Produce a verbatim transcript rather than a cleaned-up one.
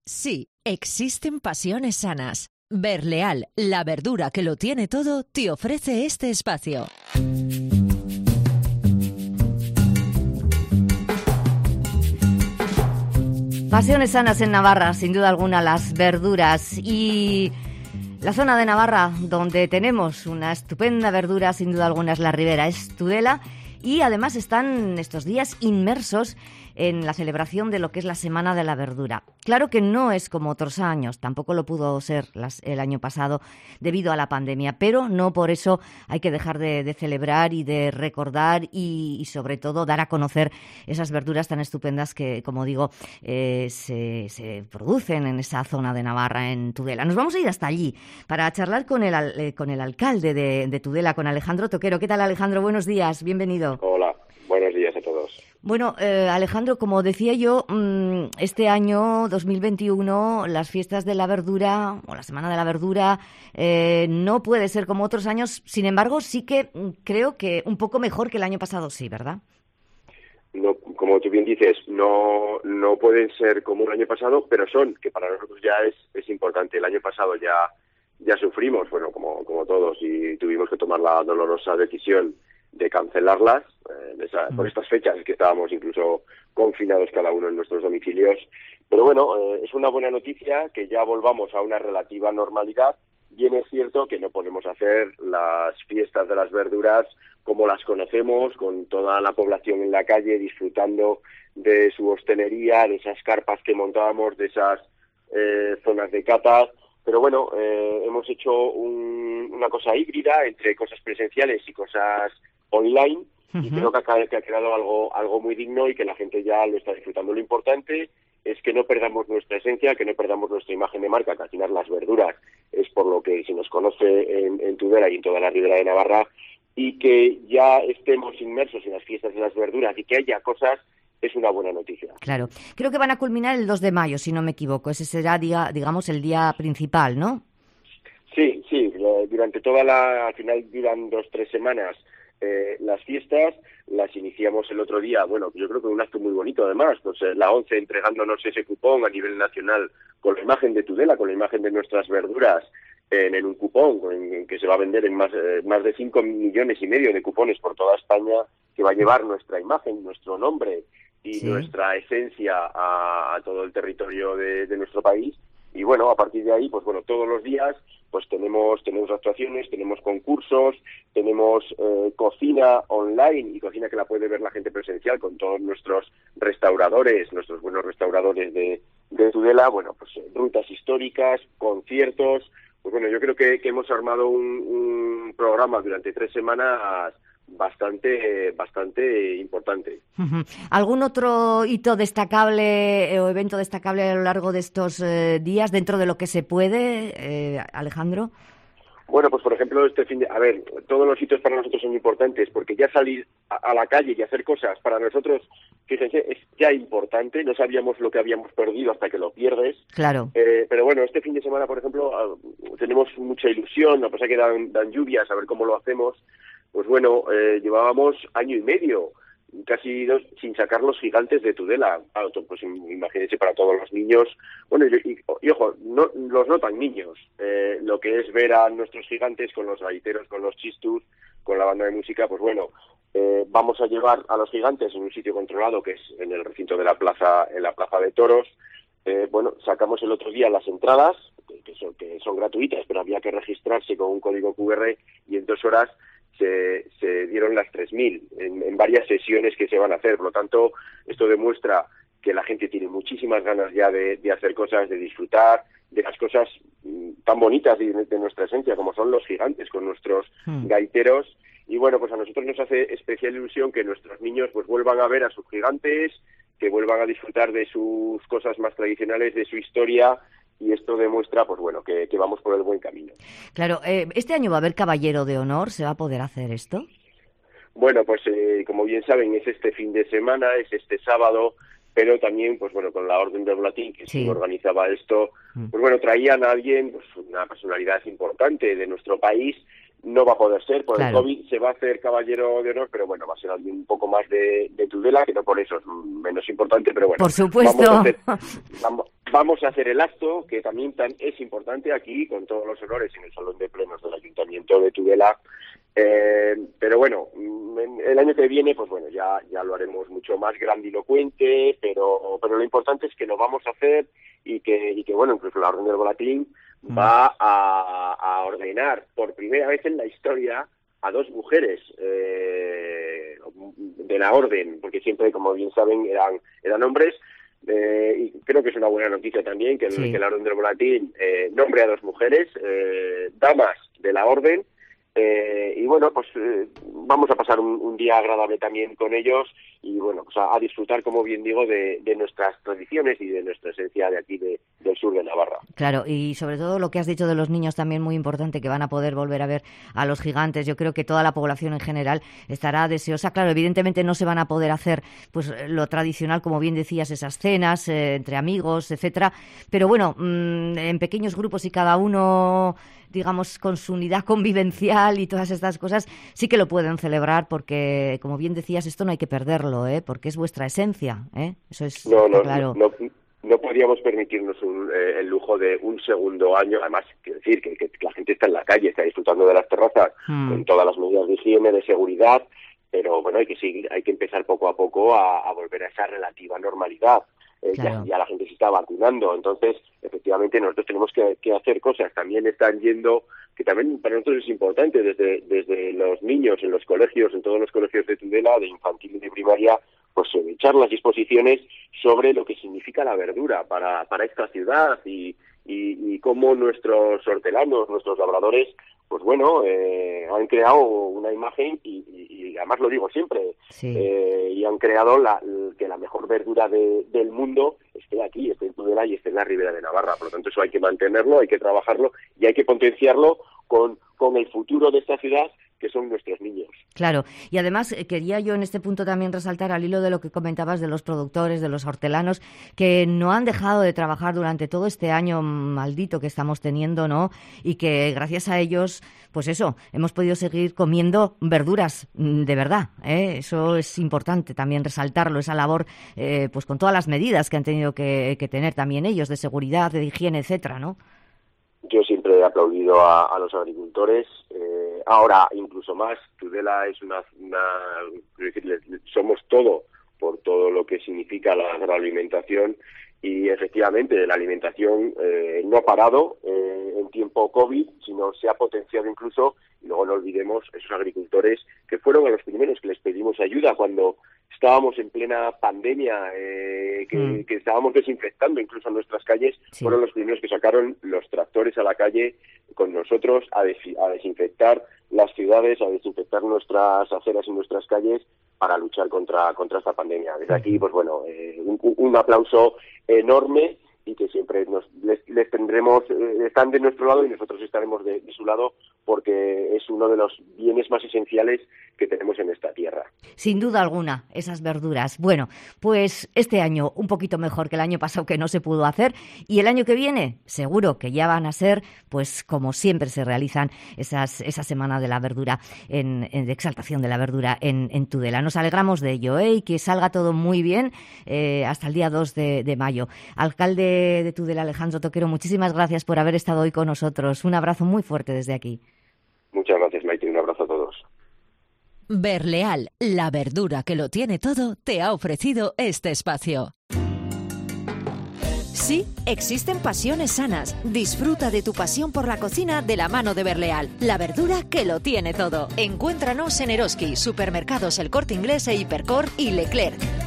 Sí, existen pasiones sanas. Berleal, la verdura que lo tiene todo, te ofrece este espacio. Pasiones sanas en Navarra, sin duda alguna, las verduras. Y la zona de Navarra donde tenemos una estupenda verdura, sin duda alguna, es la Ribera, es Tudela. Y además están estos días inmersos en la celebración de lo que es la Semana de la Verdura. Claro que no es como otros años, tampoco lo pudo ser las, el año pasado debido a la pandemia, pero no por eso hay que dejar de, de celebrar y de recordar y, y sobre todo dar a conocer esas verduras tan estupendas que, como digo, eh, se, se producen en esa zona de Navarra, en Tudela. Nos vamos a ir hasta allí para charlar con el, eh, con el alcalde de, de Tudela, con Alejandro Toquero. ¿Qué tal, Alejandro? Buenos días, bienvenido. Hola, buenos días a todos. Bueno, eh, Alejandro, como decía yo, este año dos mil veintiuno las fiestas de la verdura o la Semana de la Verdura eh, no puede ser como otros años. Sin embargo, sí que creo que un poco mejor que el año pasado, sí, ¿verdad? No, como tú bien dices, no no pueden ser como el año pasado, pero son, que para nosotros ya es, es importante. El año pasado ya ya sufrimos, bueno, como como todos, y tuvimos que tomar la dolorosa decisión de cancelarlas eh, de esa, mm. por estas fechas que estábamos incluso confinados cada uno en nuestros domicilios. Pero bueno, eh, es una buena noticia que ya volvamos a una relativa normalidad. Bien es cierto que no podemos hacer las fiestas de las verduras como las conocemos, con toda la población en la calle disfrutando de su hostelería, de esas carpas que montábamos, de esas eh, zonas de cata. Pero bueno, eh, hemos hecho un, una cosa híbrida entre cosas presenciales y cosas online, uh-huh. y creo que ha, que ha quedado algo algo muy digno y que la gente ya lo está disfrutando. Lo importante es que no perdamos nuestra esencia, que no perdamos nuestra imagen de marca, que al final las verduras es por lo que se nos conoce en, en Tudela y en toda la Ribera de Navarra, y que ya estemos inmersos en las fiestas de las verduras y que haya cosas, es una buena noticia. Claro. Creo que van a culminar el dos de mayo, si no me equivoco. Ese será, diga, digamos, el día principal, ¿no? Sí, sí. Durante toda la... Al final duran dos, tres semanas eh, las fiestas. Las iniciamos el otro día. Bueno, yo creo que un acto muy bonito, además. Pues eh, la ONCE entregándonos ese cupón a nivel nacional con la imagen de Tudela, con la imagen de nuestras verduras, en, en un cupón en, en que se va a vender en más, eh, más de cinco millones y medio de cupones por toda España, que va a llevar nuestra imagen, nuestro nombre y sí. nuestra esencia a, a todo el territorio de, de nuestro país. Y bueno, a partir de ahí, pues bueno, todos los días pues tenemos tenemos actuaciones, tenemos concursos, tenemos eh, cocina online y cocina que la puede ver la gente presencial con todos nuestros restauradores, nuestros buenos restauradores de, de Tudela. Bueno, pues eh, rutas históricas, conciertos. Pues bueno, yo creo que, que hemos armado un, un programa durante tres semanas bastante bastante importante. Uh-huh. ¿Algún otro hito destacable eh, o evento destacable a lo largo de estos eh, días dentro de lo que se puede, eh, Alejandro? Bueno, pues por ejemplo, este fin de... A ver, todos los hitos para nosotros son importantes porque ya salir a, a la calle y hacer cosas para nosotros, fíjense, es ya importante. No sabíamos lo que habíamos perdido hasta que lo pierdes. Claro. Eh, pero bueno, este fin de semana, por ejemplo, uh, tenemos mucha ilusión, a pesar que dan, dan lluvias, a ver cómo lo hacemos. Pues bueno, eh, llevábamos año y medio, casi dos, sin sacar los gigantes de Tudela. Pues imagínense para todos los niños, bueno, y, y, y ojo, no, los no tan niños, eh, lo que es ver a nuestros gigantes con los gaiteros, con los chistus, con la banda de música. Pues bueno, eh, vamos a llevar a los gigantes en un sitio controlado que es en el recinto de la plaza, en la plaza de toros. Eh, bueno, sacamos el otro día las entradas, que, que, son, que son gratuitas, pero había que registrarse con un código cu erre y en dos horas Se, se dieron las tres mil en, en varias sesiones que se van a hacer. Por lo tanto, esto demuestra que la gente tiene muchísimas ganas ya de, de hacer cosas, de disfrutar de las cosas tan bonitas de, de nuestra esencia, como son los gigantes con nuestros mm. gaiteros. Y bueno, pues a nosotros nos hace especial ilusión que nuestros niños pues vuelvan a ver a sus gigantes, que vuelvan a disfrutar de sus cosas más tradicionales, de su historia. Y esto demuestra, pues bueno, que, que vamos por el buen camino. Claro, eh, ¿este año va a haber Caballero de Honor? ¿Se va a poder hacer esto? Bueno, pues eh, como bien saben, es este fin de semana, es este sábado, pero también, pues bueno, con la Orden del Latín, que sí. organizaba esto, pues bueno, traían a alguien, pues una personalidad importante de nuestro país. No va a poder ser, por claro. el COVID se va a hacer Caballero de Honor, pero bueno, va a ser alguien un poco más de, de Tudela, que no por eso es menos importante, pero bueno. Por supuesto. Vamos a hacer, vamos, vamos a hacer el acto, que también tan, es importante aquí, con todos los honores en el Salón de Plenos del Ayuntamiento de Tudela. Eh, pero bueno, el año que viene, pues bueno, ya ya lo haremos mucho más grandilocuente, pero pero lo importante es que lo vamos a hacer y que y que bueno, incluso la Orden del Boletín mm. va a, a ordenar por primera vez en la historia a dos mujeres eh, de la Orden, porque siempre, como bien saben, eran eran hombres. Eh, y creo que es una buena noticia también que, sí. que la Orden del Boletín eh, nombre a dos mujeres, eh, damas de la Orden. Eh, y bueno, pues eh, vamos a pasar un, un día agradable también con ellos y bueno, pues a, a disfrutar, como bien digo, de, de nuestras tradiciones y de nuestra esencia de aquí de, del sur de Navarra. Claro, y sobre todo lo que has dicho de los niños también muy importante, que van a poder volver a ver a los gigantes. Yo creo que toda la población en general estará deseosa. Claro, evidentemente no se van a poder hacer pues lo tradicional, como bien decías, esas cenas eh, entre amigos, etcétera. Pero bueno, mmm, en pequeños grupos y cada uno, digamos, con su unidad convivencial y todas estas cosas, sí que lo pueden celebrar porque, como bien decías, esto no hay que perderlo, ¿eh? Porque es vuestra esencia, ¿eh? Eso es no, no, claro. No, no, no podíamos permitirnos un, eh, el lujo de un segundo año, además, quiero decir, que, que la gente está en la calle, está disfrutando de las terrazas hmm. con todas las medidas de higiene, de seguridad, pero bueno, hay que seguir, hay que empezar poco a poco a, a volver a esa relativa normalidad. Eh, claro. ya, ya la gente se está vacunando, entonces efectivamente nosotros tenemos que, que hacer cosas. También están yendo, que también para nosotros es importante, desde desde los niños en los colegios, en todos los colegios de Tudela, de infantil y de primaria, pues echar las disposiciones sobre lo que significa la verdura para para esta ciudad y y, y cómo nuestros hortelanos, nuestros labradores, pues bueno, eh, han creado una imagen y, y, y además lo digo siempre, sí. eh, y han creado la, que la mejor verdura de, del mundo esté aquí, esté en Tudela y esté en la Ribera de Navarra. Por lo tanto, eso hay que mantenerlo, hay que trabajarlo y hay que potenciarlo con, con el futuro de esta ciudad, que son nuestros niños. Claro, y además quería yo en este punto también resaltar, al hilo de lo que comentabas de los productores, de los hortelanos, que no han dejado de trabajar durante todo este año maldito que estamos teniendo, ¿no? Y que gracias a ellos, pues eso, hemos podido seguir comiendo verduras de verdad, ¿eh? Eso es importante también resaltarlo, esa labor, eh, pues con todas las medidas que han tenido que, que tener también ellos, de seguridad, de higiene, etcétera, ¿no? Yo siempre he aplaudido a, a los agricultores. Eh, ahora, incluso más, Tudela es una, una quiero decir, somos todo por todo lo que significa la agroalimentación y efectivamente la alimentación eh, no ha parado eh, en tiempo COVID, sino se ha potenciado incluso. Y luego no olvidemos esos agricultores que fueron a los primeros que les pedimos ayuda cuando estábamos en plena pandemia, eh, que, mm. que estábamos desinfectando incluso nuestras calles, sí. fueron los primeros que sacaron los tractores a la calle con nosotros a, des- a desinfectar las ciudades, a desinfectar nuestras aceras y nuestras calles para luchar contra contra esta pandemia. Desde aquí, pues bueno, eh, un, un aplauso enorme y que siempre nos les, les tendremos, eh, están de nuestro lado y nosotros estaremos de, de su lado porque es uno de los bienes más esenciales que tenemos en esta tierra. Sin duda alguna, esas verduras. Bueno, pues este año un poquito mejor que el año pasado que no se pudo hacer y el año que viene seguro que ya van a ser, pues como siempre se realizan esas esa semana de la verdura, en, en de exaltación de la verdura en, en Tudela. Nos alegramos de ello, ¿eh? Y que salga todo muy bien eh, hasta el día dos de, de mayo. Alcalde de Tudela, Alejandro Toquero, muchísimas gracias por haber estado hoy con nosotros. Un abrazo muy fuerte desde aquí. Muchas gracias, Maite. Un abrazo a todos. Berleal, la verdura que lo tiene todo, te ha ofrecido este espacio. Sí, existen pasiones sanas. Disfruta de tu pasión por la cocina de la mano de Berleal, la verdura que lo tiene todo. Encuéntranos en Eroski, Supermercados El Corte Inglés e Hipercor y Leclerc.